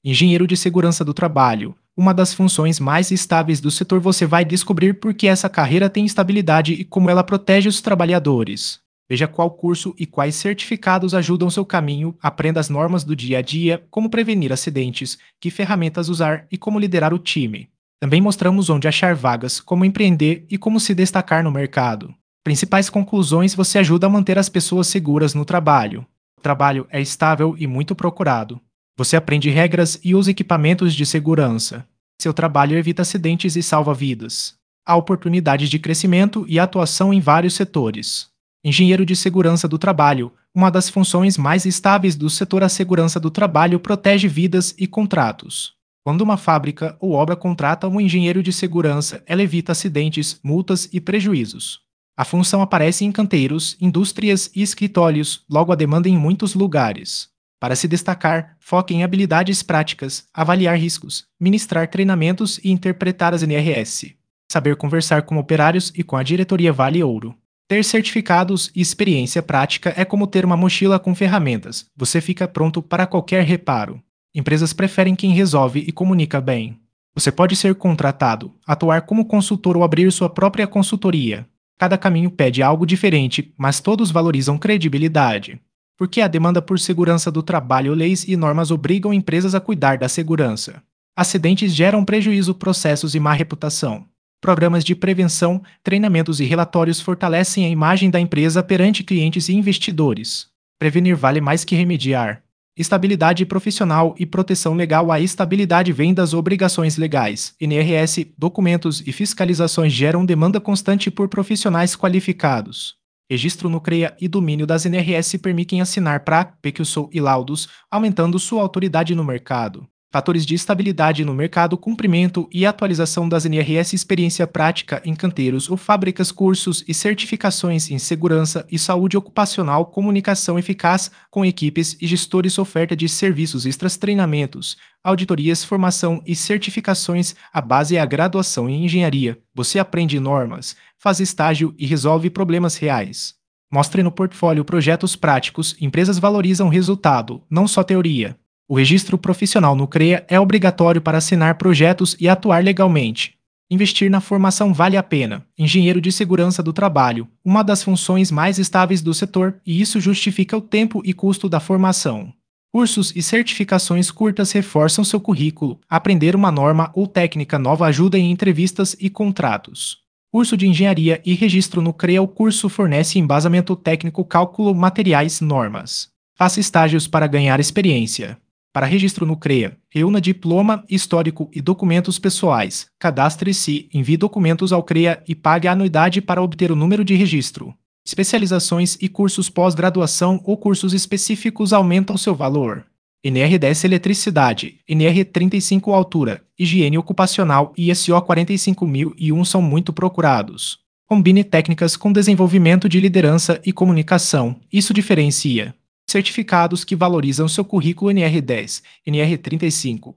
Engenheiro de segurança do trabalho. Uma das funções mais estáveis do setor, você vai descobrir por que essa carreira tem estabilidade e como ela protege os trabalhadores. Veja qual curso e quais certificados ajudam seu caminho, aprenda as normas do dia a dia, como prevenir acidentes, que ferramentas usar e como liderar o time. Também mostramos onde achar vagas, como empreender e como se destacar no mercado. Principais conclusões: você ajuda a manter as pessoas seguras no trabalho. O trabalho é estável e muito procurado. Você aprende regras e usa equipamentos de segurança. Seu trabalho evita acidentes e salva vidas. Há oportunidades de crescimento e atuação em vários setores. Engenheiro de segurança do trabalho. Uma das funções mais estáveis do setor, a segurança do trabalho protege vidas e contratos. Quando uma fábrica ou obra contrata um engenheiro de segurança, ela evita acidentes, multas e prejuízos. A função aparece em canteiros, indústrias e escritórios, logo a demanda em muitos lugares. Para se destacar, foque em habilidades práticas, avaliar riscos, ministrar treinamentos e interpretar as NRS. Saber conversar com operários e com a diretoria vale ouro. Ter certificados e experiência prática é como ter uma mochila com ferramentas. Você fica pronto para qualquer reparo. Empresas preferem quem resolve e comunica bem. Você pode ser contratado, atuar como consultor ou abrir sua própria consultoria. Cada caminho pede algo diferente, mas todos valorizam credibilidade. Porque a demanda por segurança do trabalho, leis e normas obrigam empresas a cuidar da segurança. Acidentes geram prejuízo, processos e má reputação. Programas de prevenção, treinamentos e relatórios fortalecem a imagem da empresa perante clientes e investidores. Prevenir vale mais que remediar. Estabilidade profissional e proteção legal. A estabilidade vem das obrigações legais. NRS, documentos e fiscalizações geram demanda constante por profissionais qualificados. Registro no CREA e domínio das NRS permitem assinar para PQSO e laudos, aumentando sua autoridade no mercado. Fatores de estabilidade no mercado: cumprimento e atualização das NRS, experiência prática em canteiros ou fábricas, cursos e certificações em segurança e saúde ocupacional, comunicação eficaz com equipes e gestores, oferta de serviços extras, treinamentos, auditorias, formação e certificações. A base é a graduação em engenharia. Você aprende normas, faz estágio e resolve problemas reais. Mostre no portfólio projetos práticos. Empresas valorizam resultado, não só teoria. O registro profissional no CREA é obrigatório para assinar projetos e atuar legalmente. Investir na formação vale a pena. Engenheiro de segurança do trabalho, uma das funções mais estáveis do setor, e isso justifica o tempo e custo da formação. Cursos e certificações curtas reforçam seu currículo. Aprender uma norma ou técnica nova ajuda em entrevistas e contratos. Curso de engenharia e registro no CREA. O curso fornece embasamento técnico, cálculo, materiais, normas. Faça estágios para ganhar experiência. Para registro no CREA, reúna diploma, histórico e documentos pessoais. Cadastre-se, envie documentos ao CREA e pague a anuidade para obter o número de registro. Especializações e cursos pós-graduação ou cursos específicos aumentam seu valor. NR10 Eletricidade, NR35 Altura, Higiene Ocupacional e ISO 45001 são muito procurados. Combine técnicas com desenvolvimento de liderança e comunicação. Isso diferencia. Certificados que valorizam seu currículo: NR10, NR35,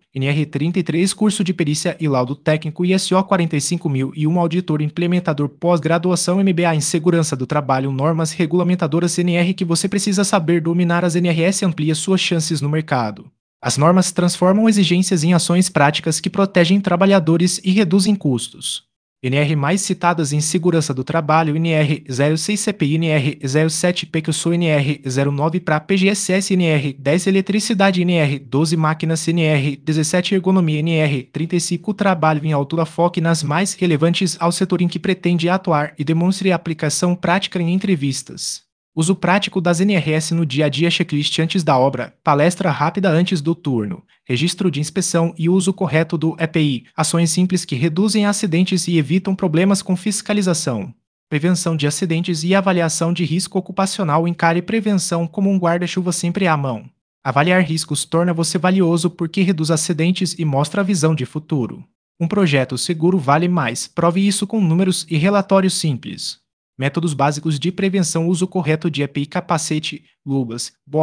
NR33, curso de perícia e laudo técnico, ISO 45001, auditor implementador, pós-graduação MBA em segurança do trabalho, normas regulamentadoras NR que você precisa saber dominar. As NRS amplia suas chances no mercado. As normas transformam exigências em ações práticas que protegem trabalhadores e reduzem custos. NR mais citadas em segurança do trabalho: NR06 CPI, NR07 PQSO, NR09 para PGSS, NR10 Eletricidade, NR12 Máquinas, NR17 Ergonomia, NR35 Trabalho em altura. Foque nas mais relevantes ao setor em que pretende atuar e demonstre a aplicação prática em entrevistas. Uso prático das NRS no dia a dia: checklist antes da obra, palestra rápida antes do turno, registro de inspeção e uso correto do EPI, ações simples que reduzem acidentes e evitam problemas com fiscalização. Prevenção de acidentes e avaliação de risco ocupacional: encare prevenção como um guarda-chuva sempre à mão. Avaliar riscos torna você valioso porque reduz acidentes e mostra a visão de futuro. Um projeto seguro vale mais. Prove isso com números e relatórios simples. Métodos básicos de prevenção: uso correto de EPI, capacete, luvas, botas,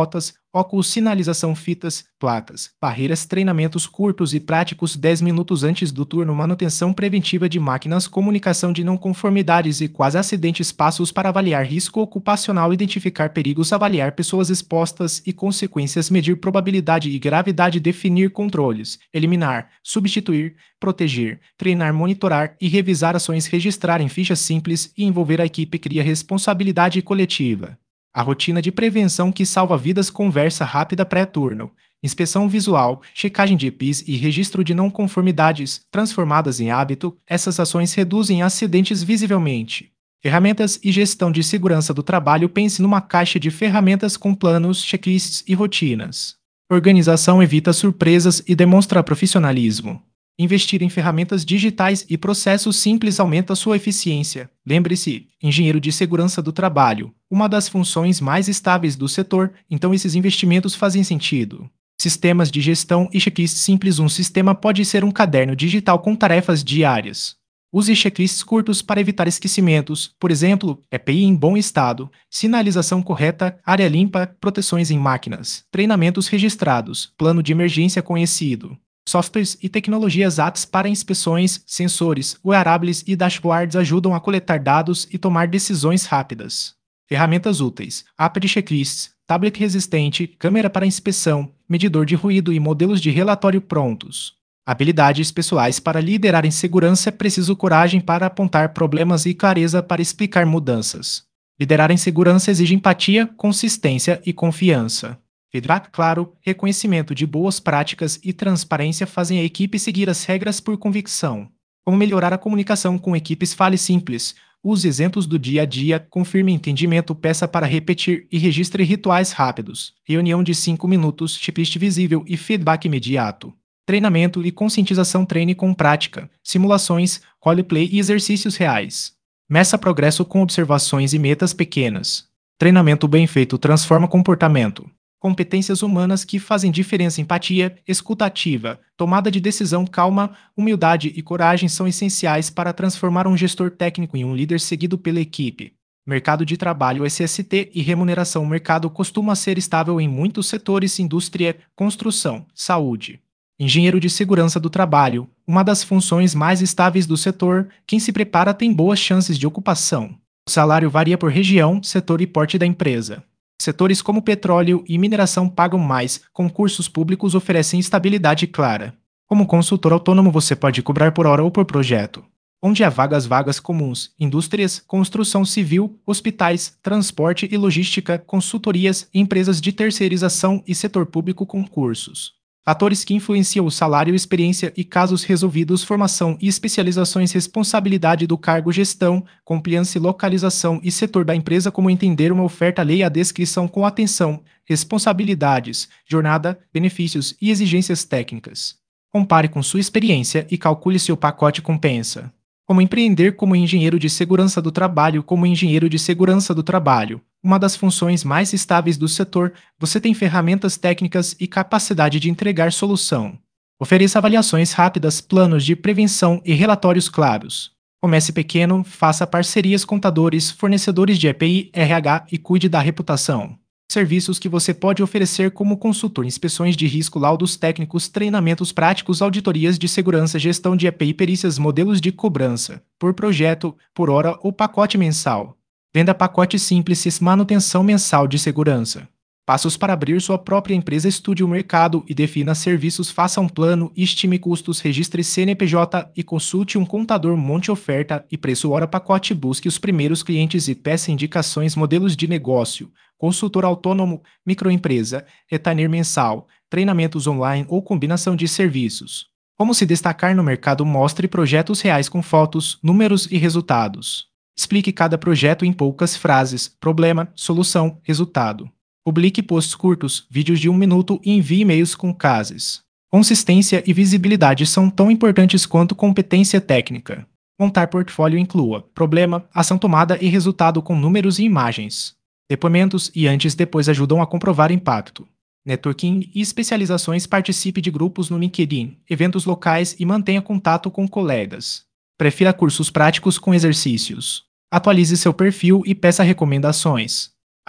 óculos, sinalização, fitas, placas, barreiras, treinamentos curtos e práticos 10 minutos antes do turno, manutenção preventiva de máquinas, comunicação de não conformidades e quase acidentes, passos para avaliar risco ocupacional, identificar perigos, avaliar pessoas expostas e consequências, medir probabilidade e gravidade, definir controles, eliminar, substituir, proteger, treinar, monitorar e revisar ações, registrar em fichas simples e envolver a equipe, cria responsabilidade coletiva. A rotina de prevenção que salva vidas, conversa rápida pré-turno, inspeção visual, checagem de EPIs e registro de não conformidades, transformadas em hábito, essas ações reduzem acidentes visivelmente. Ferramentas e gestão de segurança do trabalho. Pense numa caixa de ferramentas com planos, checklists e rotinas. Organização evita surpresas e demonstra profissionalismo. Investir em ferramentas digitais e processos simples aumenta sua eficiência. Lembre-se, engenheiro de segurança do trabalho, uma das funções mais estáveis do setor, então esses investimentos fazem sentido. Sistemas de gestão e checklists simples. Um sistema pode ser um caderno digital com tarefas diárias. Use checklists curtos para evitar esquecimentos, por exemplo, EPI em bom estado, sinalização correta, área limpa, proteções em máquinas, treinamentos registrados, plano de emergência conhecido. Softwares e tecnologias aptas para inspeções, sensores, wearables e dashboards ajudam a coletar dados e tomar decisões rápidas. Ferramentas úteis: app de checklists, tablet resistente, câmera para inspeção, medidor de ruído e modelos de relatório prontos. Habilidades pessoais. Para liderar em segurança é preciso coragem para apontar problemas e clareza para explicar mudanças. Liderar em segurança exige empatia, consistência e confiança. Feedback claro, reconhecimento de boas práticas e transparência fazem a equipe seguir as regras por convicção. Como melhorar a comunicação com equipes? Fale simples. Use exemplos do dia a dia, confirme entendimento, peça para repetir e registre rituais rápidos. Reunião de 5 minutos, checklist visível e feedback imediato. Treinamento e conscientização. Treine com prática, simulações, roleplay e exercícios reais. Meça progresso com observações e metas pequenas. Treinamento bem feito transforma comportamento. Competências humanas que fazem diferença. Empatia, escuta ativa, tomada de decisão calma, humildade e coragem são essenciais para transformar um gestor técnico em um líder seguido pela equipe. Mercado de trabalho, SST e remuneração. O mercado costuma ser estável em muitos setores: indústria, construção, saúde. Engenheiro de segurança do trabalho, uma das funções mais estáveis do setor. Quem se prepara tem boas chances de ocupação. O salário varia por região, setor e porte da empresa. Setores como petróleo e mineração pagam mais, concursos públicos oferecem estabilidade clara. Como consultor autônomo você pode cobrar por hora ou por projeto. Onde há vagas comuns: indústrias, construção civil, hospitais, transporte e logística, consultorias, empresas de terceirização e setor público, concursos. Fatores que influenciam o salário: experiência e casos resolvidos, formação e especializações, responsabilidade do cargo, gestão, compliance, localização e setor da empresa. Como entender uma oferta? Leia a descrição com atenção. Responsabilidades, jornada, benefícios e exigências técnicas. Compare com sua experiência e calcule se o pacote compensa. Como empreender como engenheiro de segurança do trabalho? Como engenheiro de segurança do trabalho, uma das funções mais estáveis do setor, você tem ferramentas técnicas e capacidade de entregar solução. Ofereça avaliações rápidas, planos de prevenção e relatórios claros. Comece pequeno, faça parcerias com contadores, fornecedores de EPI, RH e cuide da reputação. Serviços que você pode oferecer como consultor: inspeções de risco, laudos técnicos, treinamentos práticos, auditorias de segurança, gestão de EPI, perícias, modelos de cobrança, por projeto, por hora ou pacote mensal. Venda pacote simples, manutenção mensal de segurança. Passos para abrir sua própria empresa: estude o mercado e defina serviços, faça um plano, estime custos, registre CNPJ e consulte um contador, monte oferta e preço hora pacote, busque os primeiros clientes e peça indicações, modelos de negócio, consultor autônomo, microempresa, retainer mensal, treinamentos online ou combinação de serviços. Como se destacar no mercado? Mostre projetos reais com fotos, números e resultados. Explique cada projeto em poucas frases: problema, solução, resultado. Publique posts curtos, vídeos de 1 minuto e envie e-mails com cases. Consistência e visibilidade são tão importantes quanto competência técnica. Montar portfólio inclua problema, ação tomada e resultado com números e imagens. Depoimentos e antes-depois ajudam a comprovar impacto. Networking e especializações: participe de grupos no LinkedIn, eventos locais e mantenha contato com colegas. Prefira cursos práticos com exercícios. Atualize seu perfil e peça recomendações.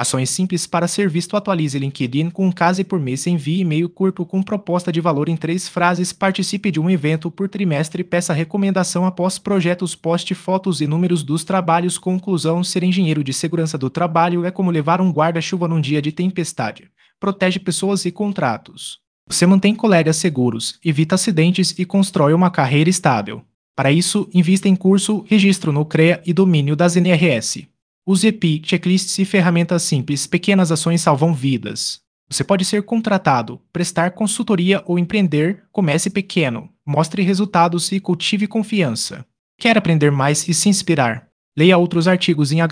Ações simples para ser visto: atualize LinkedIn com um caso por mês, envie e-mail curto com proposta de valor em 3 frases, participe de um evento por trimestre, peça recomendação após projetos, poste fotos e números dos trabalhos. Conclusão: ser engenheiro de segurança do trabalho é como levar um guarda-chuva num dia de tempestade. Protege pessoas e contratos. Você mantém colegas seguros, evita acidentes e constrói uma carreira estável. Para isso, invista em curso, registro no CREA e domínio das NRS. Use EPI, checklists e ferramentas simples. Pequenas ações salvam vidas. Você pode ser contratado, prestar consultoria ou empreender. Comece pequeno, mostre resultados e cultive confiança. Quer aprender mais e se inspirar? Leia outros artigos em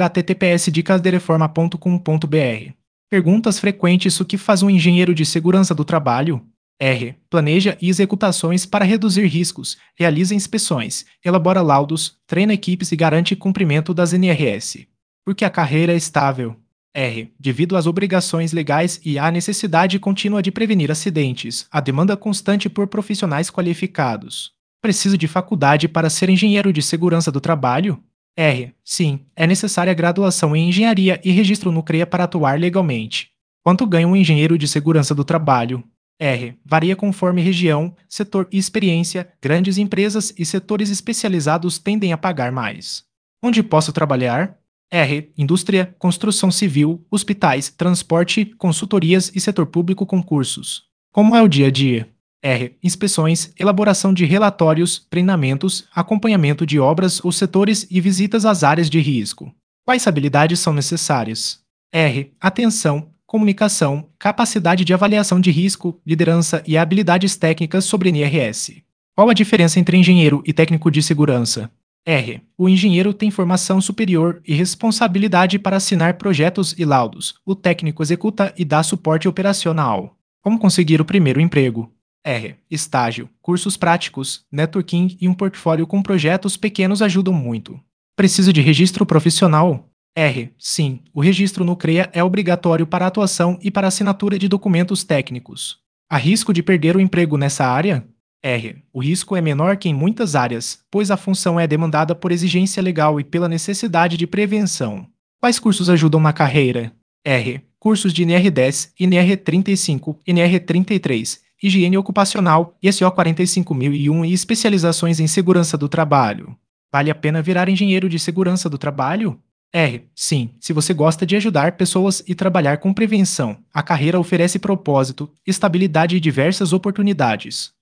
https://dicasdereforma.com.br. Perguntas frequentes: o que faz um engenheiro de segurança do trabalho? R. Planeja e executa ações para reduzir riscos, realiza inspeções, elabora laudos, treina equipes e garante cumprimento das NRS. Porque a carreira é estável. R. Devido às obrigações legais e à necessidade contínua de prevenir acidentes, a demanda constante por profissionais qualificados. Preciso de faculdade para ser engenheiro de segurança do trabalho? R. Sim, é necessária graduação em engenharia e registro no CREA para atuar legalmente. Quanto ganha um engenheiro de segurança do trabalho? R. Varia conforme região, setor e experiência. Grandes empresas e setores especializados tendem a pagar mais. Onde posso trabalhar? R. Indústria, construção civil, hospitais, transporte, consultorias e setor público. Concursos. Como é o dia a dia? R. Inspeções, elaboração de relatórios, treinamentos, acompanhamento de obras ou setores e visitas às áreas de risco. Quais habilidades são necessárias? R. Atenção, comunicação, capacidade de avaliação de risco, liderança e habilidades técnicas sobre NRS. Qual a diferença entre engenheiro e técnico de segurança? R. O engenheiro tem formação superior e responsabilidade para assinar projetos e laudos. O técnico executa e dá suporte operacional. Como conseguir o primeiro emprego? R. Estágio, cursos práticos, networking e um portfólio com projetos pequenos ajudam muito. Preciso de registro profissional? R. Sim, o registro no CREA é obrigatório para atuação e para assinatura de documentos técnicos. Há risco de perder o emprego nessa área? R. O risco é menor que em muitas áreas, pois a função é demandada por exigência legal e pela necessidade de prevenção. Quais cursos ajudam na carreira? R. Cursos de NR10, NR35, NR33, higiene ocupacional, ISO 45001 e especializações em segurança do trabalho. Vale a pena virar engenheiro de segurança do trabalho? R. Sim, se você gosta de ajudar pessoas e trabalhar com prevenção. A carreira oferece propósito, estabilidade e diversas oportunidades.